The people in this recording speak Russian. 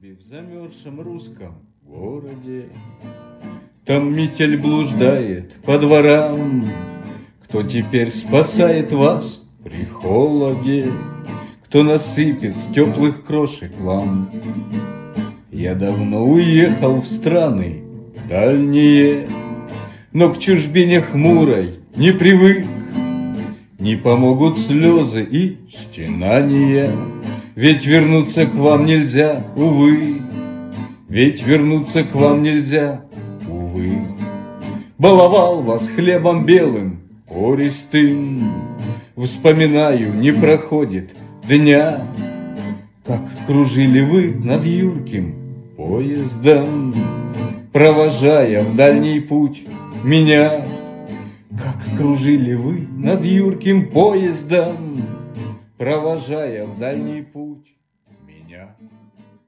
службе в замерзшем русском городе. Там метель блуждает по дворам. Кто теперь спасает вас при холоде? Кто насыпет теплых крошек вам? Я давно уехал в страны дальние, но к чужбине хмурой не привык. Не помогут слезы и стенания, ведь вернуться к вам нельзя, увы. Ведь вернуться к вам нельзя, увы. Баловал вас хлебом белым, пористым. Вспоминаю, не проходит дня, как кружили вы над юрким поездом, провожая в дальний путь меня. Как кружили вы над юрким поездом, провожая в дальний путь меня.